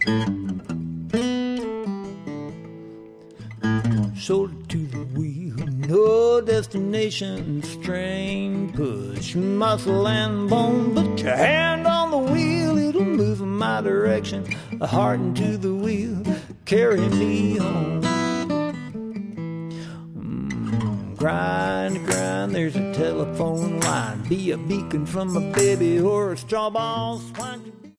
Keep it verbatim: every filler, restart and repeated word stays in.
Shoulder to the wheel, no destination, strain, push, muscle and bone. Put your hand on the wheel, it'll move in my direction. A heart into the wheel, carry me home. Mm, grind, grind, there's a telephone line. Be a beacon from a baby or a straw ball swine.